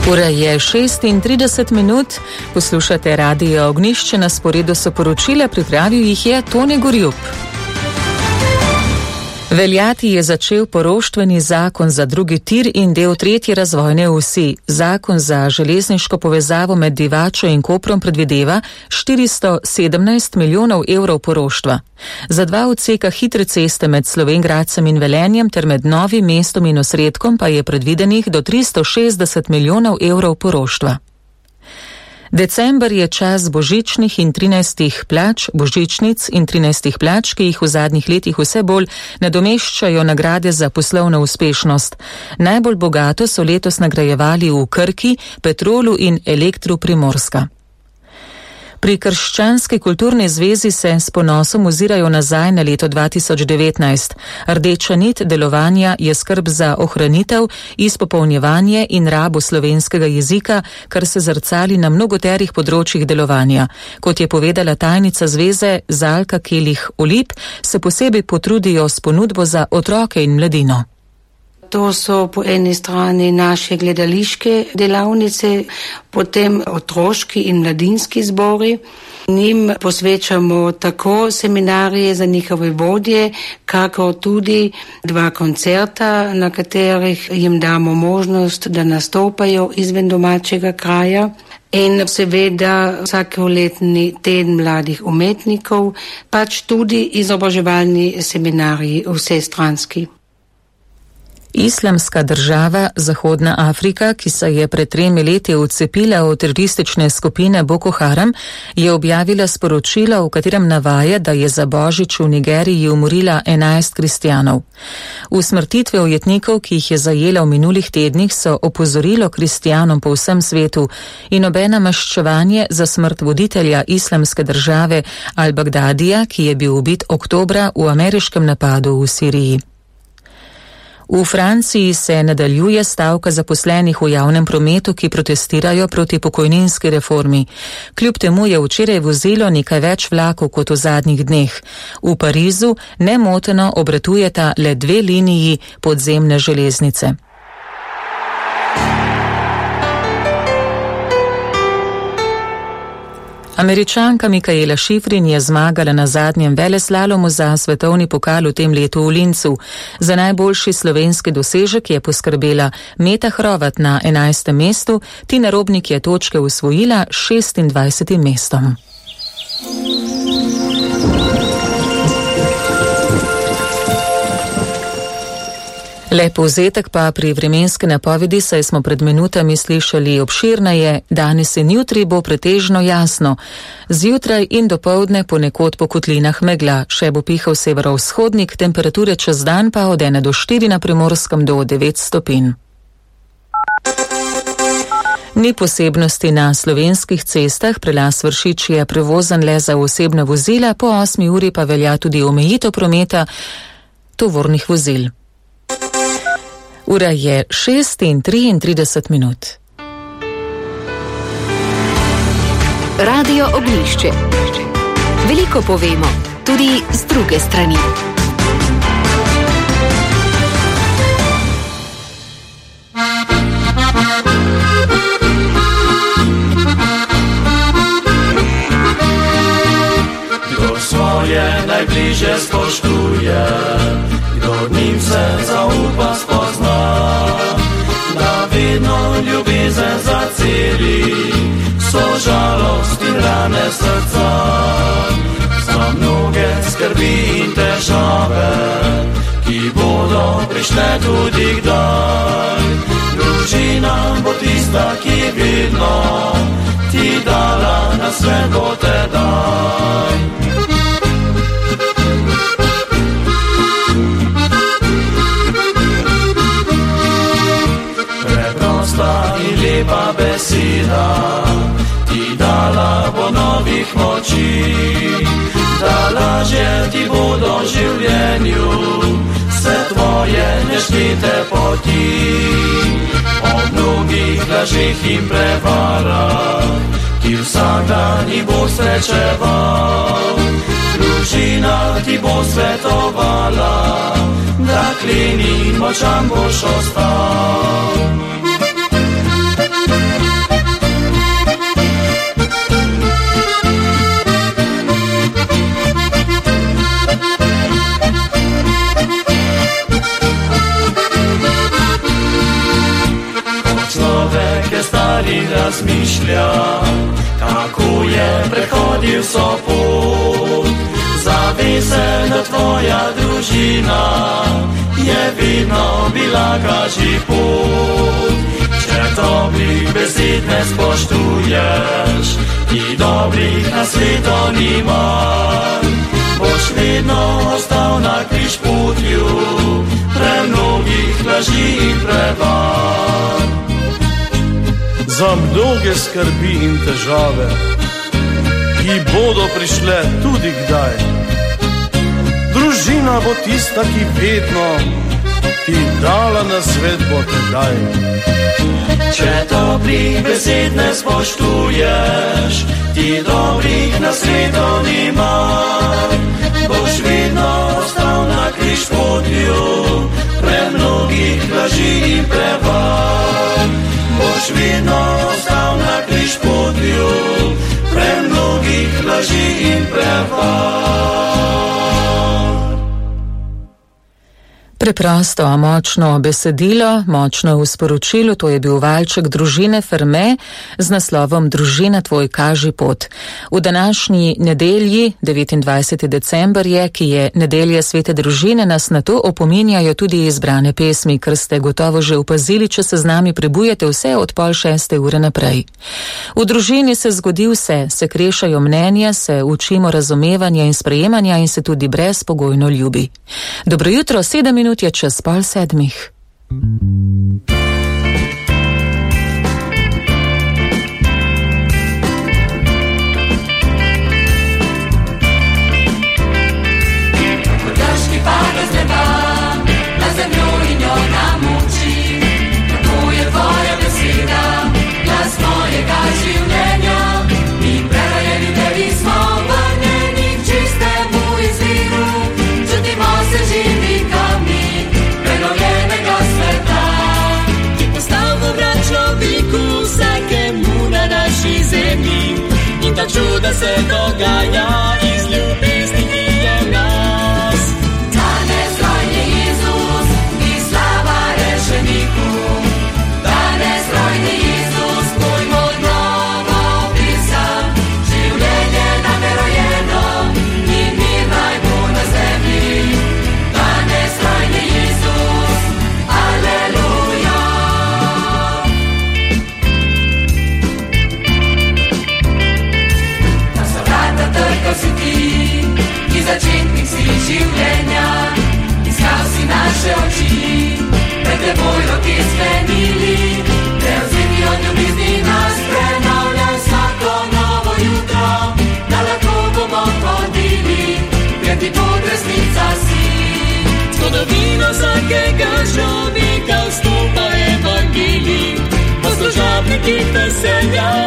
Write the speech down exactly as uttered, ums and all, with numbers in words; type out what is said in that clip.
Ura je šestintrideset minut, poslušate Radio Ognjišče, na sporedu so poročila, pripravil jih je Tone Gorjup. Veljati je začel poroštveni zakon za drugi tir in del tretje razvojne osi. Zakon za železniško povezavo med Divačo in Koprom predvideva štiristo sedemnajst milijonov evrov poroštva. Za dva odseka hitre ceste med Slovenj Gradcem in Velenjem ter med Novim mestom in Osredkom pa je predvidenih do tristo šestdeset milijonov evrov poroštva. December je čas božičnih in trinajstih plač, božičnic in trinajstih plač, ki jih v zadnjih letih vse bolj nadomeščajo nagrade za poslovno uspešnost. Najbolj bogato so letos nagrajevali v Krki, Petrolu in Elektru Primorska. Pri Krščanski kulturni zvezi se s ponosom ozirajo nazaj na leto dva tisoč devetnajst. Rdeča nit delovanja je skrb za ohranitev, izpopolnjevanje in rabo slovenskega jezika, kar se zrcali na mnogoterih področjih delovanja. Kot je povedala tajnica zveze Zalka Kelih Olip, se posebej potrudijo s ponudbo za otroke in mladino. To so po eni strani naše gledališke delavnice, potem otroški in mladinski zbori. Njim posvečamo tako seminarije za njihove vodje, kako tudi dva koncerta, na katerih jim damo možnost, da nastopajo izven domačega kraja. In seveda vsakoletni teden mladih umetnikov, pač tudi izobraževalni seminariji vsestranski. Islamska država Zahodna Afrika, ki se je pred tremi leti odcepila od teroristične skupine Boko Haram, je objavila sporočilo, v katerem navaja, da je za božič v Nigeriji umorila enajst kristjanov. Usmrtitve ujetnikov, ki jih je zajela v minulih tednih, so opozorilo kristjanom po vsem svetu in obena maščevanje za smrt voditelja Islamske države Al-Bagdadija, ki je bil ubit oktobra v ameriškem napadu v Siriji. V Franciji se nadaljuje stavka zaposlenih v javnem prometu, ki protestirajo proti pokojninski reformi. Kljub temu je včeraj vozilo nekaj več vlakov kot v zadnjih dneh. V Parizu nemoteno obratujeta le dve liniji podzemne železnice. Američanka Mikaela Šifrin je zmagala na zadnjem veleslalomu za svetovni pokal v tem letu v Lincu. Za najboljši slovenski dosežek je poskrbela Meta Hrovat na enajstem mestu, Tina Robnik je točke osvojila s šestindvajsetim mestom. Lep povzetek pa pri vremenski napovedi, saj smo pred minutami slišali obširneje, danes in jutri bo pretežno jasno. Zjutraj in dopoldne ponekod po kotlinah megla, še bo pihal severovzhodnik, temperature čez dan pa od ena do štiri na Primorskem do devet stopinj. Ni posebnosti na slovenskih cestah, prelaz Vršič je prevozen le za osebna vozila, po osmi uri pa velja tudi omejitev prometa tovornih vozil. Ura je šest in triintrideset minut. Radio Ognjišče. Veliko povemo, tudi z druge strani. Kdo svoje najbližje spoštuje, kdo njim se zaupa spozna, da vedno ljubezen zaceli, so žalost in rane srca, za mnoge skrbi in težave, ki bodo prišle tudi kdaj. Družina bo tista, ki vedno ti dala na svet bo tedaj. In lepa beseda ti dala bo novih moči, da lažje ti bodo v življenju vse tvoje neštete poti. O mnogih lažeh in prevarah, ki vsak dan ji bo srečeval, družina ti bo svetovala, da kleni in močan boš ostal. stari razmišlja, kako je prehodil so pot. Zavej se, da tvoja družina je vedno bila kaži pot. Če dobrih besed ne spoštuješ, ti dobrih na svetu nimaš, boš vedno ostal na križ potju, pre mnogih laži in prevar. Za mnoge skrbi in težave, ki bodo prišle tudi kdaj. Družina bo tista, ki vedno ti dala na svet bo tedaj. Če dobrih besed ne spoštuješ, ti dobrih na svetu nimaš, boš vedno ostal na križ potju, pre mnogih laži in prevar. Boš vedno ostal na križ potju, pre mnogih laži in prevar. Preprosto, a močno besedilo, močno v sporočilu, to je bil valček družine Ferme z naslovom Družina tvoj kaži pot. V današnji nedelji, devetindvajseti december je, ki je nedelja svete družine, nas na to opominjajo tudi izbrane pesmi, kar ste gotovo že opazili, če se z nami prebujete vse od pol šeste ure naprej. V družini se zgodi vse, se krešajo mnenja, se učimo razumevanja in sprejemanja in se tudi brezpogojno ljubi. Dobro jutro, sedem minut je čez pol sedmih. Daški pada z neba, na zemljo in jo namoči. Kako je tvoja beseda, glas mojega življenja. In prerojeni tebi smo vrnjeni k čistemu izviru. Čutimo se živi kamni prenovljenega sveta. Ki postal v obrat človeku, vsakemu na naši zemlji. In ta čuda se dogaja iz ljubezni, ki je v nas. Danes rojni Jezus, ni slava rešeniku. Danes rojni Jezus, pojmo novo pisam. Življenje nam je rojeno in mir naj bo na zemlji. Danes rojni Jezus, aleluja. Na so vrata trkal si ti, ki začetnik si življenja. Iskal si naše oči, pred teboj roke sklenili. Prevzemi od ljubezni nas, prenavljaj vsako novo jutro, da lahko bomo hodili, ker ti pod resnica si. Zgodovino vsakega človeka vstopa evangelij, poslužabniki veselja.